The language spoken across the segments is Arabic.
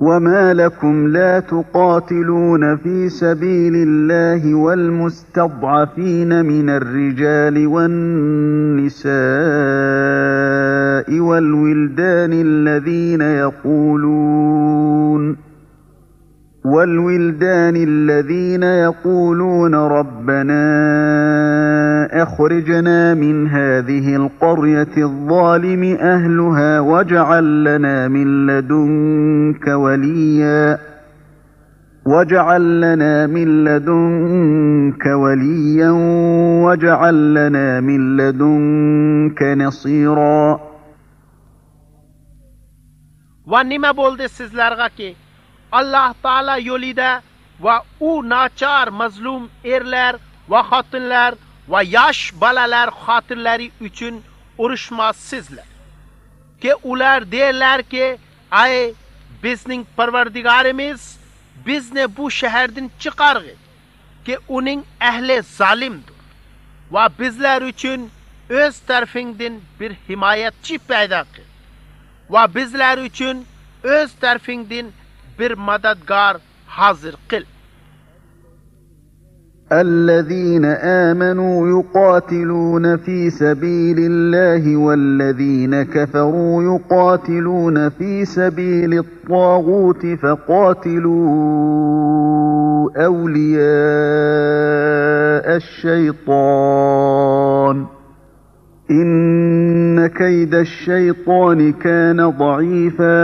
وما لكم لا تقاتلون في سبيل الله والمستضعفين من الرجال والنساء والولدان الذين يقولون ربنا أخرجنا من هذه القرية الظالم أهلها واجعل لنا من لدنك وليا واجعل لنا من لدنك نصيرا. Ve nime boldu sizlerge ki Allah Taala yolida ve u naçar mazlum erler ve hatinler ve yaş balalar hatirleri üçün urushmazsizlar. Ki ular derler ki ay bizning Parvardigarimiz bizni bu şehirden çıkargı ki uning ehli zalimdir ve bizler üçün öz tarafından bir himayetçi payda kıl ve bizler üçün öz tarafından bir madadgar hazır kıl. الذين آمنوا يقاتلون في سبيل الله والذين كفروا يقاتلون في سبيل الطاغوت فقاتلوا أولياء الشيطان إن كيد الشيطان كان ضعيفا.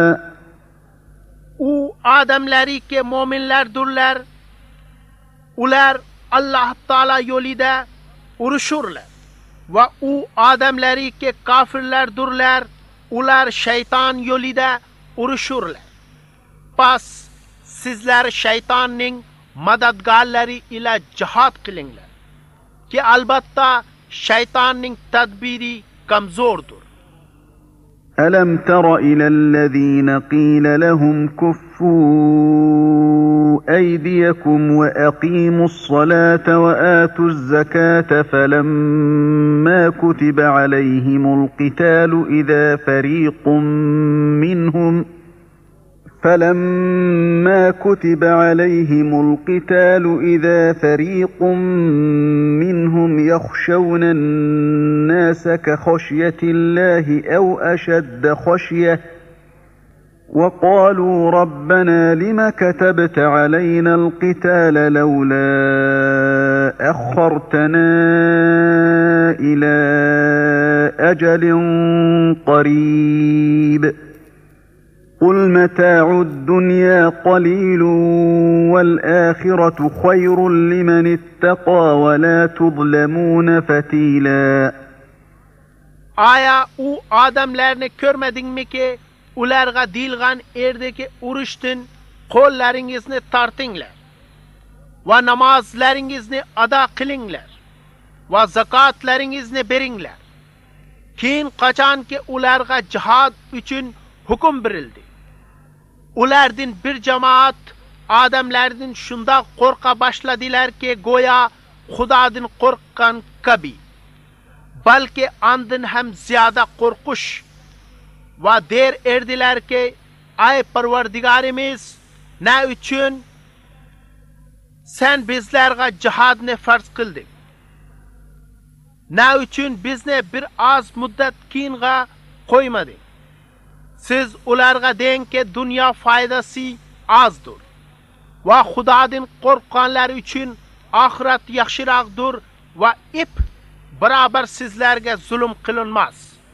O adamları ki müminlerdirler, ular Allah Taala yolida uruşurlar ve o adamları ki kafirlerdirler, ular şeytan yolida uruşurlar. Pas sizler şeytanın madadgarları ile cihad kılınlar ki albatta şeytanın tedbiri kamzordur. ألم تر إلى الذين قيل لهم كفوا أيديكم وأقيموا الصلاة وآتوا الزكاة فلما كتب عليهم القتال إذا فريق منهم يخشون الناس كخشية الله أو أشد خشية وقالوا ربنا لم كتبت علينا القتال لولا أخرتنا إلى أجل قريب قل متاع الدنيا قليل والآخرة خير لمن اتقى ولا تظلمون فتيلا. Aya o adamlarını görmedin mi ki ularga dilgan erdeki uruştun qo'llaringizni tartinglar va namozlaringizni ado qilinglar va zakotlaringizni beringlar. Keyin qachonki ularga jihad uchun hukm berildi, ulardan bir jamoat odamlardan shunda qo'rqa boshladilar ki go'yo Xudodan qo'rqqan kabi, balki andan ham ziyoda qo'rqish va der erdilar ki ay Parvardigarimiz ne uchun sen bizlarga jihadni farz qilding, ne uchun bizni bir oz muddat keyinga qo'ymading. Siz ularga deng ki dunyo foydasi azdir va Xudodan qo'rqqanlar uchun oxirat yaxshiroqdir va ip barabar sizlarga zulm qilinmas.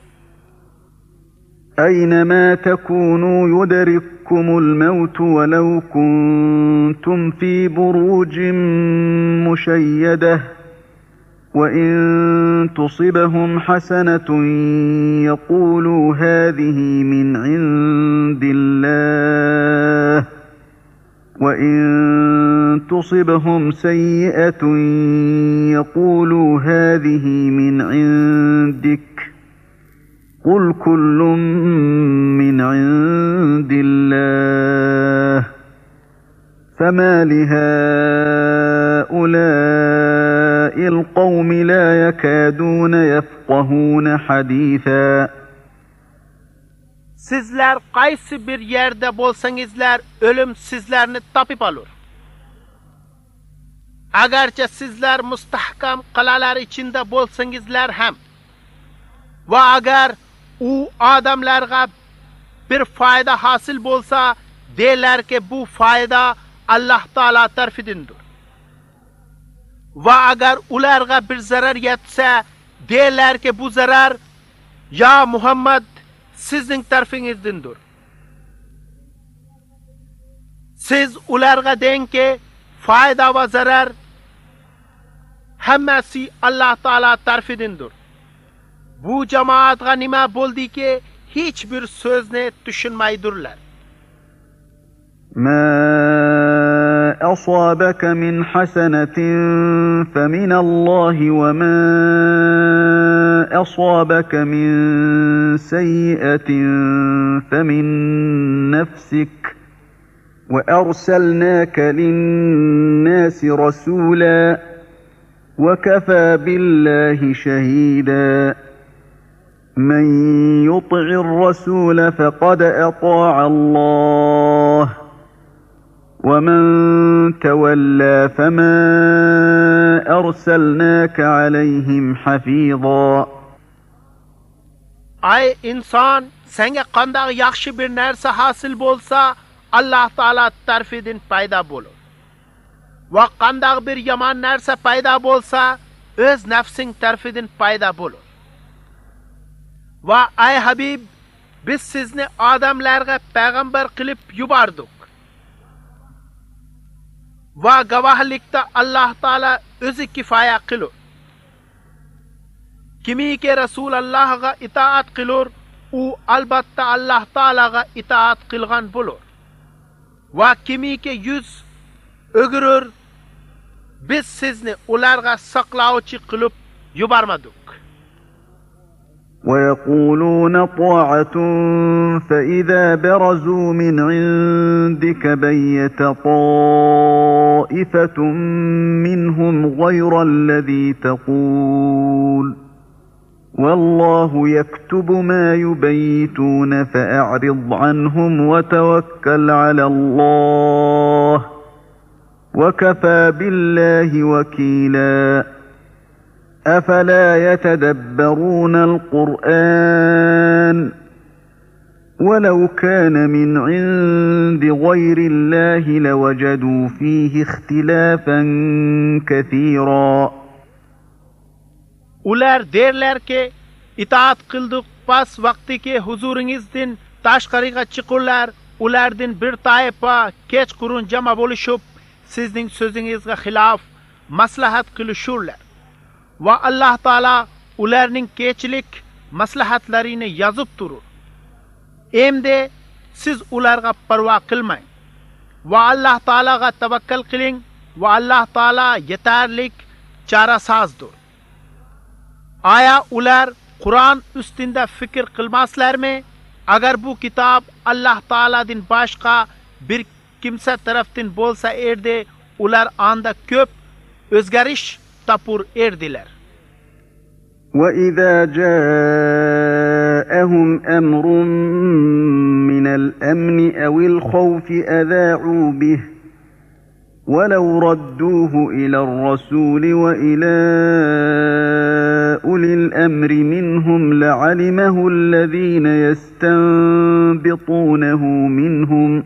أينما تكونوا يدرككم الموت ولو كنتم في بروج مشيدة وإن تصبهم حسنة يقولوا هذه من عند الله وإن تصبهم سيئة يقولوا هذه من عندك قل كل من عند الله فما لهؤلاء القوم لا يكادون يفقهون حديثا. Sizler qaysi bir yerde bolsangizlar, ölüm sizlerni topib olur. Agarcha sizler mustahkam qalalar içinde bolsangizlar ham va agar u odamlarga bir foyda hosil bo'lsa, deylarki bu foyda Alloh taolo tarafidandir. Va agar ularga bir zarar yetsa, deylarki bu zarar ya Muhammad sizning tarafingizdandir. Siz ularga dengki foyda va zarar hammasi Alloh taolo tarafidandir. Bu jamoatga nima bo'ldiki, hech bir so'zni tushunmaydirlar. ما أصابك من حسنة فمن الله وما أصابك من سيئة فمن نفسك وأرسلناك للناس رسولا وكفى بالله شهيدا من يطع الرسول فقد أطاع الله ومن تولى فما أرسلناك عليهم حفيظا. Ay inson, senga qanday yaxshi bir narsa hosil bo'lsa, Alloh taolo tarafidan paydo bo'lur. Va qanday bir yomon narsa paydo bo'lsa, o'z nafsing tarafidan paydo bo'lur. Va ay Habib, biz sizni odamlarga payg'ambar qilib yubordik. Va gavohlikda Alloh taolo o'zi kifoya qilur. Kimiki Rasulullohga itoat qilur, u albatta Alloh taologa itoat qilgan bo'lur. Va kimiki yuz o'girur, biz sizni ularga saqlovchi qilib yubormadik. ويقولون طاعة فإذا برزوا من عندك بيت طائفة منهم غير الذي تقول والله يكتب ما يبيتون فأعرض عنهم وتوكل على الله وكفى بالله وكيلا. أفلا يتدبرون القرآن ولو كان من عند غير الله لوجدوا فيه اختلافا كثيرا. Ular derlerki itaat qildik, pas vaqtiki huzuringizdan tashqariga chiqurlar, ulardan bir toifa kechqurun jama bo'lishib sizning so'zingizga xilof maslahat qilishurlar. Va Alloh taolo ularning kechilik maslahatlarini yozib turur. Endi siz ularga parvo qilmang va Alloh taologa tavakkal qiling va Alloh taolo yetarlik chorasozdir. Aya ular Qur'on ustida fikr qilmaslarmi? Agar bu kitob Alloh taoladan boshqa bir kimsa tarafdan bo'lsa edi, ular anda ko'p o'zgarish tapur erdiler. وَإِذَا جَاءَهُمْ أَمْرٌ مِّنَ الْأَمْنِ أَوِ الْخَوْفِ أَذَاعُوا بِهِ وَلَوْ رَدُّوهُ إِلَى الرَّسُولِ وَإِلَى أُولِي الْأَمْرِ مِنْهُمْ لَعَلِمَهُ الَّذِينَ يَسْتَنبِطُونَهُ مِنْهُمْ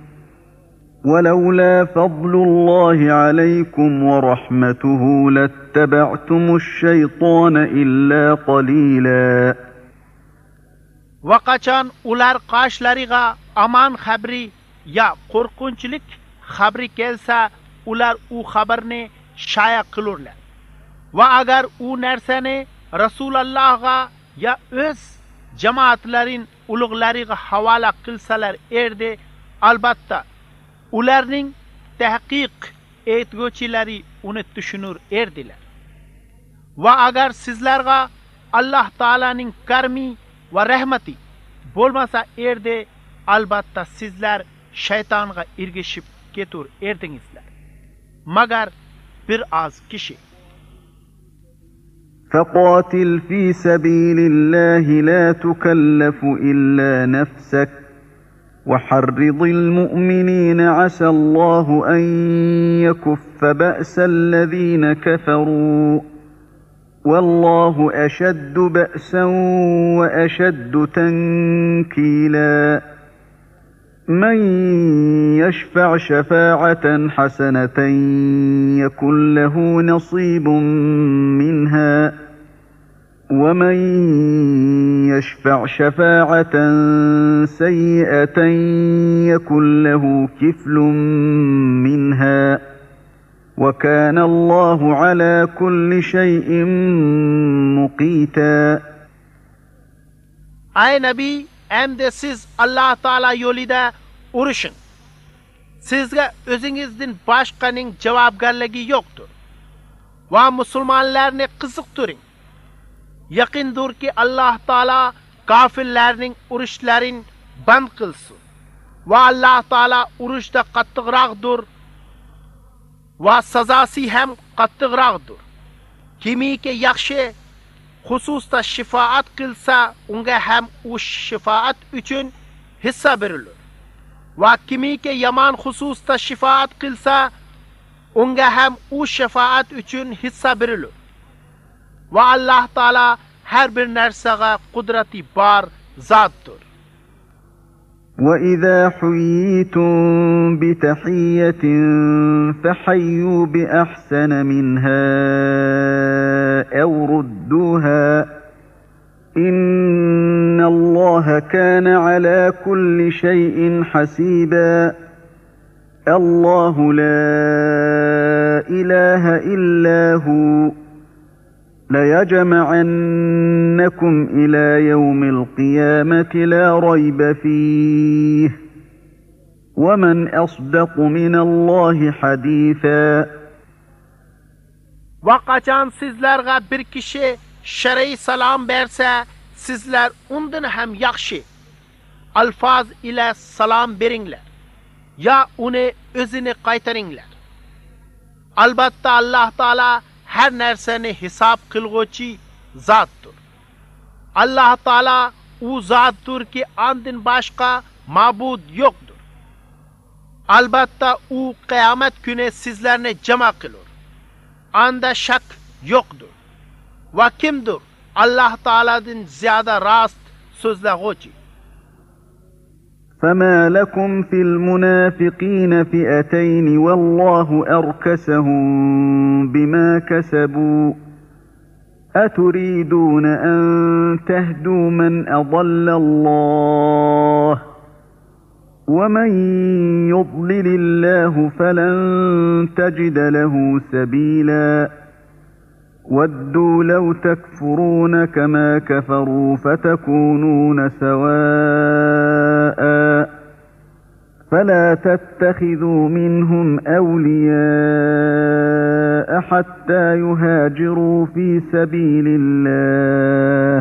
ولولا فضل الله عليكم ورحمته لاتبعتم الشيطان إلا قليلا. Vaqachon ular qoshlariga aman xabri ya qo'rqinchlik xabri kelsa, ular u xabarni shaya qilurlar. Va agar u narsani Rasulullohga ya o'z jamoatlarin ulug'lariga havola qilsalar erdi, albatta ularning tahqiq etguvchilari uni tushunur erdilar. Va agar sizlarga Alloh taolaning karmi va rahmati bo'lmasa erdi, albatta sizlar shaytonga ergishib ketur erdingizlar. Magar bir az kishi. فقاتل في سبيل الله لا تكلف إلا نفسك وحرض المؤمنين عسى الله أن يكف بأس الذين كفروا والله أشد بأسا وأشد تنكيلا من يشفع شفاعة حسنة يكن له نصيب منها ومن يشفع شفاعة سيئة يكن له كفل منها وكان الله على كل شيء مقيتا. Ay Nabi, endi siz Allah Taala yo'lida urushing. Sizga o'zingizdan boshqaning javobgarligi yo'qdir. Va musulmonlarni qiziqtiring. Yaqindirki Allah Taala kofirlarning urushlarini band qilsin. Va Allah Taala urushda qattiqroqdir. Va sazosi ham qattiqroqdir. Kimiki yaxshi xususda shifoat qilsa, unga ham u shifoat uchun hissa berilur. Va kimiki yomon xususda shifoat qilsa, unga ham u shifoat uchun hissa berilur. Va Allah Taala har bir narsaga qudrati bor zotdir. وَإِذَا حُيِّيتُم بِتَحِيَّةٍ فَحَيُّوا بِأَحْسَنَ مِنْهَا أَوْ رُدُّوهَا إِنَّ اللَّهَ كَانَ عَلَى كُلِّ شَيْءٍ حَسِيبًا. الله لا إله إلا هو ليجمعنكم إلى يوم القيامة لا ريب فيه ومن أصدق من الله حديثا. Vaqacan sizlarga bir kishi shar'iy salom bersa, sizlar undan ham yaxshi alfaz ila salom beringlar. Ya uni o'zini qaytaringlar. Albatta Allah Taala her narsani hisob qilg'uvchi zotdir. Allah Taala u zotdir ki ondan boshqa ma'bud yo'qdir. Albatta u qiyomat kuni sizlarni jama qilur. Anda shak yo'qdir. Va kimdir Allah Taoladan ziyoda rost so'zlag'uvchi. فما لكم في المنافقين فئتين والله أركسهم بما كسبوا أتريدون أن تهدوا من أضل الله ومن يضلل الله فلن تجد له سبيلا ودوا لو تكفرون كما كفروا فتكونون سواء فلا تتخذوا منهم أولياء حتى يهاجروا في سبيل الله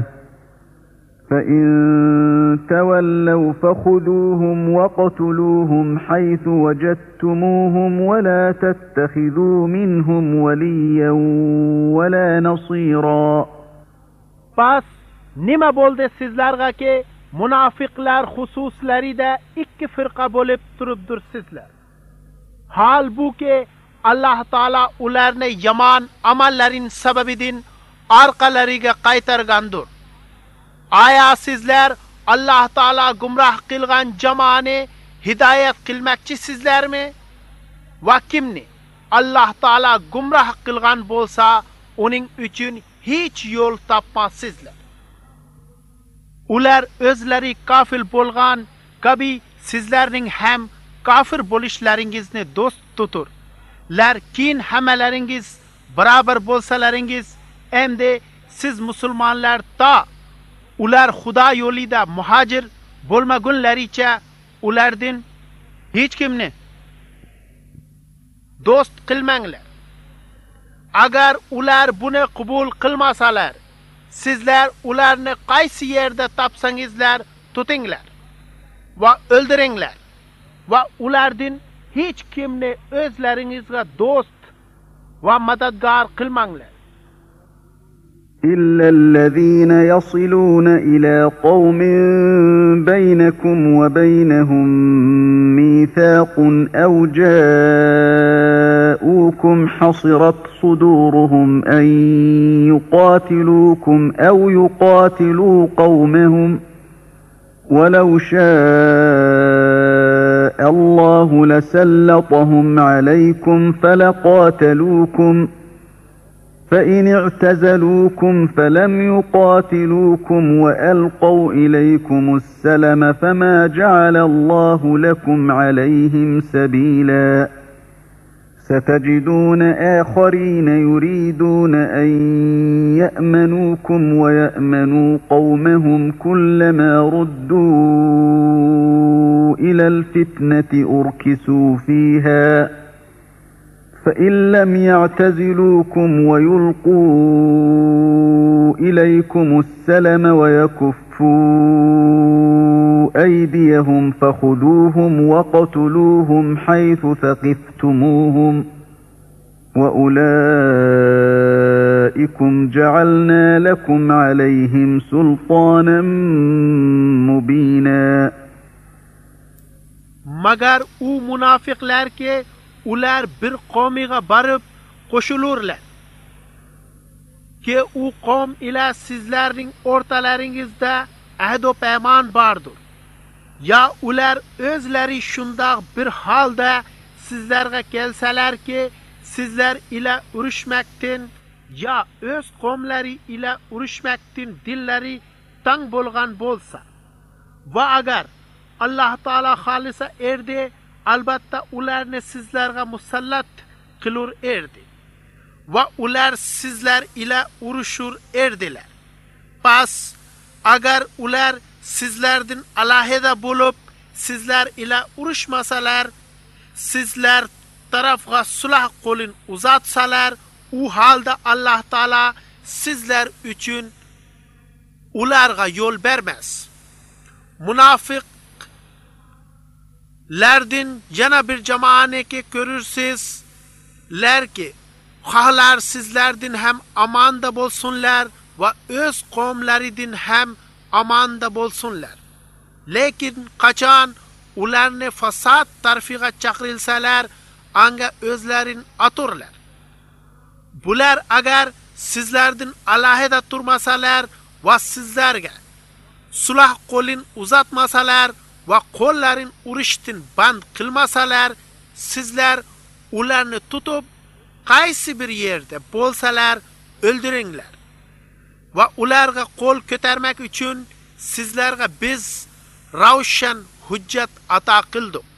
فإن تولوا فخذوهم واقتلوهم حيث وجدتموهم ولا تتخذوا منهم وليا ولا نصيرا. Bas nima bo'ldi sizlarga ki munofiqlar xususlarida ikki firqa bo'lib turibdirsizlar. Halbuki Allah Taala ularni yomon amallarin sababidan orqalariga qaytargandir. Aya sizlar Allah Taala gumroh qilgan jamoani hidoyat qilmoqchisizlarmi? Va kimni Allah Taala gumroh qilgan bo'lsa, uning uchun hech yo'l topmassizlar. Ular o'zlari kofir bo'lgan kabi sizlarning ham kofir bo'lishlaringizni do'st tutur. Lar keyin hammalaringiz barobar bo'lsalaringiz, endi siz musulmonlar ta ular Xudo yo'lida muhojir bo'lmagunlaricha ulardan hech kimni do'st qilmanglar. Agar ular buni qabul qilmasalar, sizlar ularni qaysi yerda topsangizlar tutinglar va o'ldiringlar va ulardan hech kimni o'zlaringizga do'st va madadkor qilmanglar. إلا الذين يصلون إلى قوم بينكم وبينهم ميثاق أو جاءوكم حصرت صدورهم أن يقاتلوكم أو يقاتلوا قومهم ولو شاء الله لسلطهم عليكم فلقاتلوكم فإن اعتزلوكم فلم يقاتلوكم وألقوا إليكم السلم فما جعل الله لكم عليهم سبيلا ستجدون آخرين يريدون أن يأمنوكم ويأمنوا قومهم كلما ردوا إلى الفتنة أركسوا فيها فإن لم يعتزلوكم ويلقوا إليكم السلم ويكفوا أيديهم فخذوهم وقتلوهم حيث ثقفتموهم وأولئكم جعلنا لكم عليهم سلطانا مبينا مگر او منافقlar ki ular bir qavmiga borib qo'shilurlar ki u qavm ila sizlarning o'rtalaringizda ahd va paymon bordir ya ular o'zlari shundoq bir holda sizlarga kelsalar ki sizlar ila urushmakdan ya o'z qavmlari ila urushmakdan dillari tang bo'lgan bo'lsa va agar Alloh taolo xolisa erdi albatta ularni sizlarga musallat qilur erdi va ular sizlar ila urushur erdilar. Pas agar ular sizlardan alohida bo'lib sizlar ila urushmasalar, sizlar tarafga sulh qo'lin uzatsalar, u holda Alloh taolo sizlar uchun ularga yo'l bermas. Munofiq lardin yana bir jamoaniki ko'rursizlar ki xohlar sizlardan ham amonda bo'lsunlar va o'z qavmlaridan ham amonda bo'lsunlar. Lekin qachon ularni fasod tarfiga chaqirilsalar, anga o'zlarin aturlar. Bular agar sizlardan alohida turmasalar va sizlarga sulh qo'lin uzatmasalar va qo'llarin urushdan band qilmasalar, sizlar ularni tutib qaysi bir yerda bo'lsalar o'ldiringlar va ularga qo'l ko'tarmak uchun sizlarga biz ravshan hujjat ato qildik.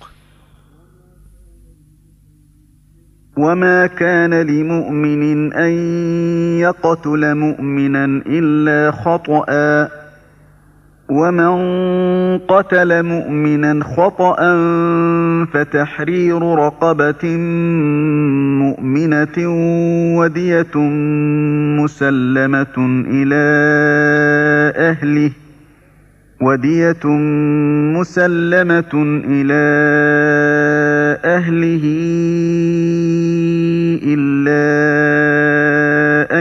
وما كان لمؤمن أن يقتل مؤمنا إلا خطأ ومن قتل مؤمنا خطأ فتحرير رقبة مؤمنة ودية مسلمة إلى أهله إلا أن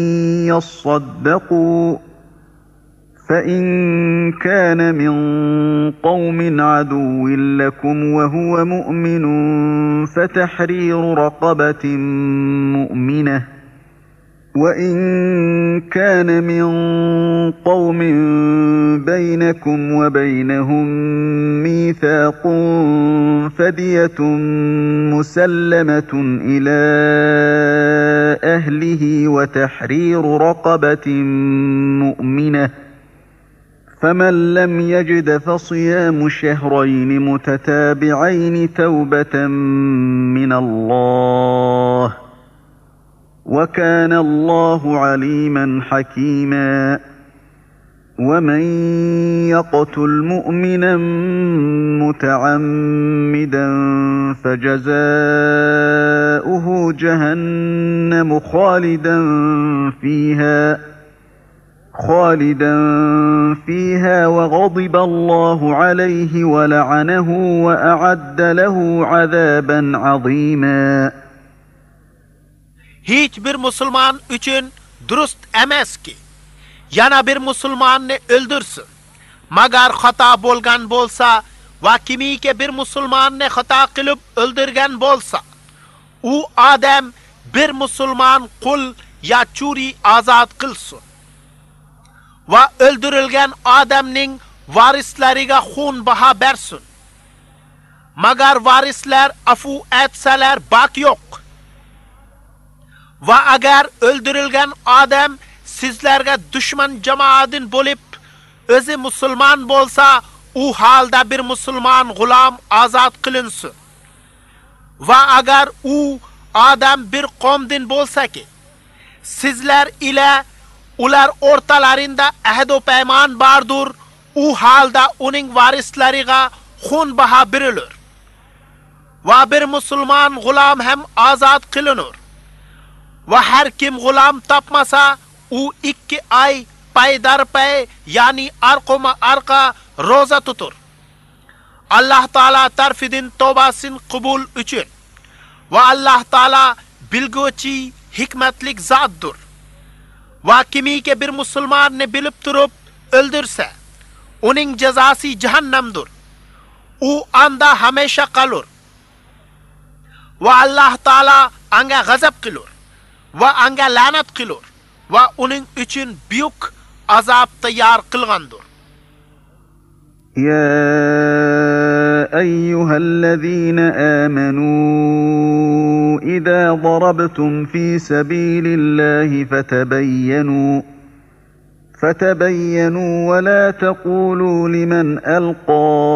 يصدقوا فإن كان من قوم عدو لكم وهو مؤمن فتحرير رقبة مؤمنة وإن كان من قوم بينكم وبينهم ميثاق فدية مسلمة إلى أهله وتحرير رقبة مؤمنة فمن لم يجد فصيام شهرين متتابعين توبة من الله وكان الله عليما حكيما ومن يقتل مؤمنا متعمدا فجزاؤه جهنم خالدا فيها وغضب الله عليه ولعنه وأعد له عذابا عظيما. Hiç bir Müslüman üçün durust emas ki yana bir musulmonni o'ldirsin. Magar xato bo'lgan bo'lsa va kimiki bir musulmonni xato qilib o'ldirgan bo'lsa, u odam bir musulmon qul ya churi azod qilsin. Va o'ldirilgan odamning varislariga xun baho bersin. Magar varislar afu etsalar bak yo'q. Va agar o'ldirilgan odam sizlarga dushman jamoatin bo'lib o'zi musulmon bo'lsa, u holda bir musulmon g'ulom azod qilinsin. Va agar u odam bir qavmdan bo'lsa-ki, sizlar ila ular o'rtalarinda ahd va paymon bordur, u holda uning varislariga xun baho berilur. Va bir musulmon g'ulom ham azod qilinur. Va har kim g'ulom topmasa, u 2 oy paydarpay, ya'ni arqoma arqa roza tutur. Alloh taolo tarfidan tavbasin qabul uchun. Va Alloh taolo bilguvchi, hikmatlik zotdir. Va kimiki bir musulmonni bilib turib o'ldirsa, uning jazosi jahannamdir. U anda hamisha qolur. Va Alloh taolo anga g'azab qilur va anga la'nat qilur va uning uchun buyuk azob tayyor qilgandir. يا أيها الذين آمنوا إذا ضربتم في سبيل الله فتبينوا ولا تقولوا لمن ألقى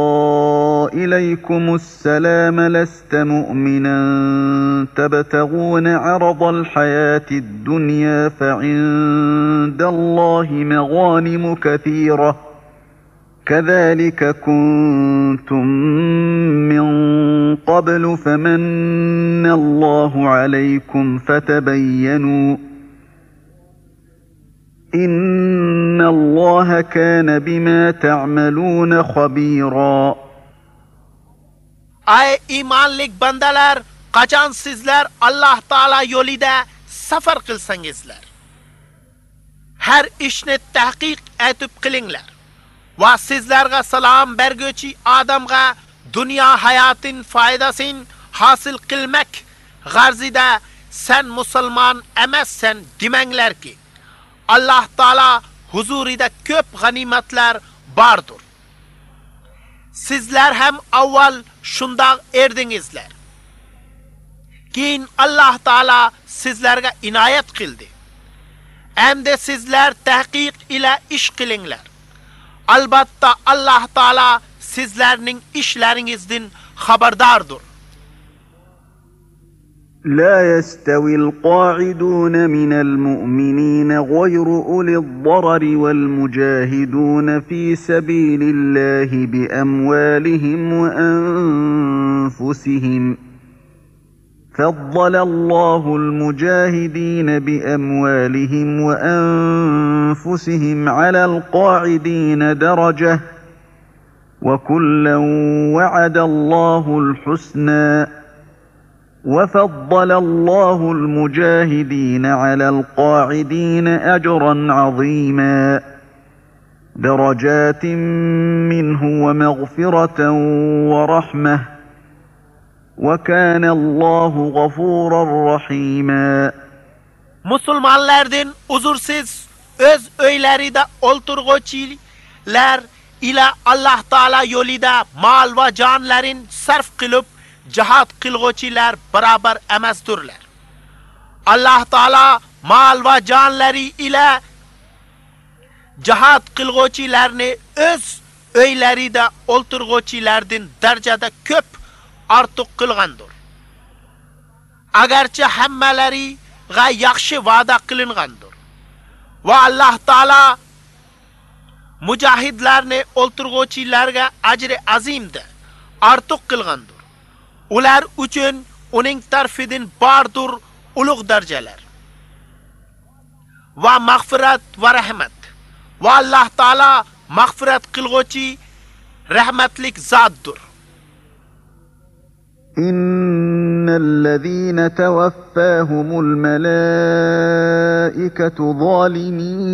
إليكم السلام لست مؤمنا تبتغون عرض الحياة الدنيا فعند الله مغانم كثيرة كذلك كنتم من قبل فمن الله عليكم فتبينوا إن الله كان بما تعملون خبيرا. Ay imanlik bandalar, qachon sizlar Alloh taolo yo'lida safar qilsangizlar, har ishni tahqiq aytib qilinglar va sizlarga salom berguvchi odamga dunyo hayotin foydasin hosil qilmak g'arzida sen musulmon emassan demanglarki, Alloh taolo huzurida ko'p g'animatlar bordir. Sizlar ham avval shundoq erdingizlar. Keyin Alloh taolo sizlarga inoyat qildi. Endi sizlar tahqiq ila ish qilinglar. Albatta Alloh taolo sizlarning ishlaringizdan xabardordir. لا يستوي القاعدون من المؤمنين غير أولي الضرر والمجاهدون في سبيل الله بأموالهم وأنفسهم فضل الله المجاهدين بأموالهم وأنفسهم على القاعدين درجة وكلا وعد الله الحسنى وفضل الله المجاهدين على القاعدين أجرا عظيما درجات منه ومغفرة ورحمة وكان الله غفورا رحيما. Musulmonlardan uzursiz o'z uylarida o'ltirg'uvchilar ila Alloh taolo yo'lida mol va jonlarin sarf qilib jihad qilg'uvchilar barobar emasdirlar. Alloh taolo mol va jonlari ila jihad qilg'uvchilarni o'z uylarida o'ltirg'uvchilardan darajada ko'p ortiq qilgandir. Agarchi hammalariga yaxshi va'da qilingandir. Va Alloh taolo mujohidlarni o'ltirg'uvchilarga ajri azimda ortiq qilgandir. Ular uchun uning tarafidan bordir ulug' darajalar va mag'firat va rahmat. Va Alloh taolo mag'firat qilg'uvchi rahmatlik zotdir. إن الذين توفاهم الملائكة ظالمي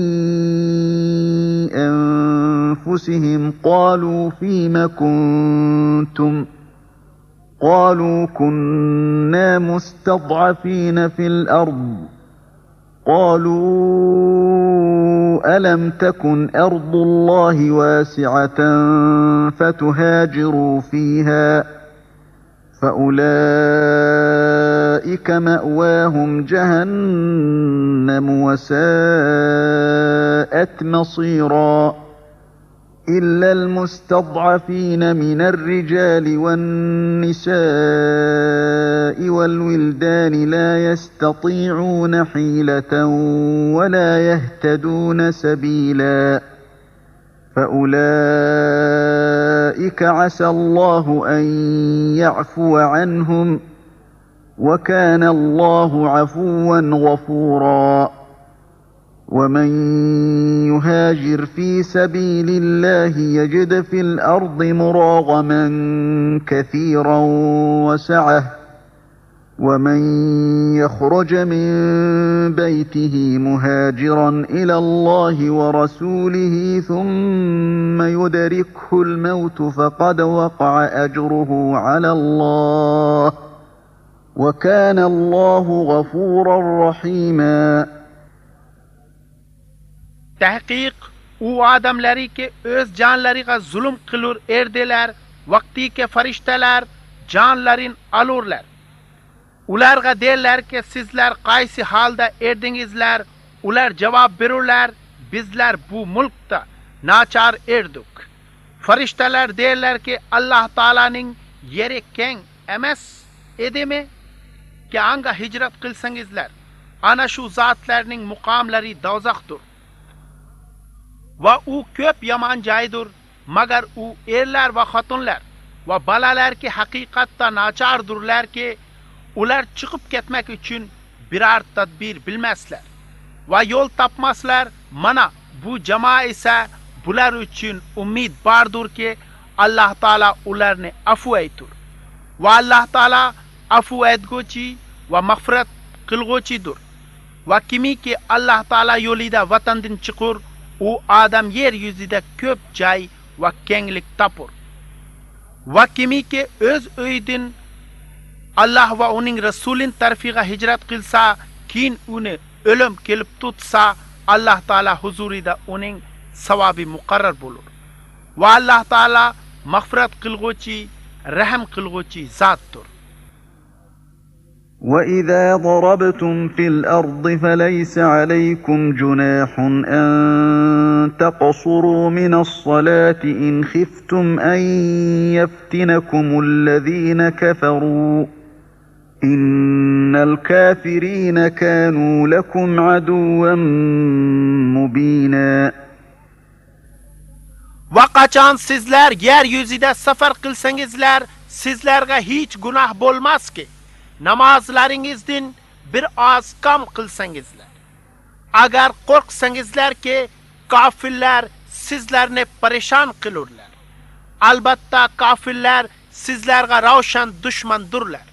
أنفسهم قالوا فيم كنتم قالوا كنا مستضعفين في الأرض قالوا ألم تكن أرض الله واسعة فتهاجروا فيها فأولئك مأواهم جهنم وساءت مصيرا إلا المستضعفين من الرجال والنساء والولدان لا يستطيعون حيلة ولا يهتدون سبيلا فأولئك عسى الله أن يعفو عنهم وكان الله عفوا غفورا ومن يهاجر في سبيل الله يجد في الأرض مراغما كثيرا وسعة ومن يخرج من بيته مهاجرا إلى الله ورسوله ثم يدركه الموت فقد وقع أجره على الله وكان الله غفورا رحيما Tahqiq u adamları ki öz canlarına zulüm kılır erdiler, vakti ki farishtalar canların alurlar. Ularga derler ki sizler qaysi halda erdingizler, ular cevap verirler, bizler bu mulkta nachar erdik. Farishtalar derler ki Allah Taala'nın yeri keng emas edimi ki anga hicrat kılsangizler. Ana şu zatlarning muqamlari dozaqdir. Va u ko'p yomon joydir, magar u erlar va xotinlar va balalar ki haqiqatda nachardurlar ki ular chiqib ketmak uchun biror tadbir bilmaslar va yo'l topmaslar. Mana bu jamoa esa bular uchun umid bordir ki Alloh taolo ularni afv aytur va Alloh taolo afv etguvchi va mag'firat qilguvchidir. Va kimiki Alloh taolo yo'lida vatandan chiqur, u odam yer yuzida ko'p joy va kenglik topur. Va kimiki o'z uyidan Allah va uning rasulin tarafiga hijrat qilsa, keyin uni o'lim kelib tutsa, Alloh taolo huzurida uning savobi muqarrar bo'lur. Va Alloh taolo mag'firat qilguvchi, rahm qilguvchi zotdir. وَإِذَا ضَرَبْتُمْ فِي الْأَرْضِ فَلَيْسَ عَلَيْكُمْ جُنَاحٌ أَن تَقْصُرُوا مِنَ الصَّلَاةِ إِنْ خِفْتُمْ أَن يَفْتِنَكُمُ الَّذِينَ كَفَرُوا إِنَّ الْكَافِرِينَ كَانُوا لَكُمْ عَدُوًّا مُبِينًا. Vaqachon sizlar yer yuzida safar qilsangizlar, sizlarga hech gunoh bo'lmaski. Namozlaringizdan bir oz kam qilsangizlar. Agar qo'rqsangizlar ki kofirlar sizlarni parishon qilurlar. Albatta kofirlar sizlarga ravshan dushmandurlar.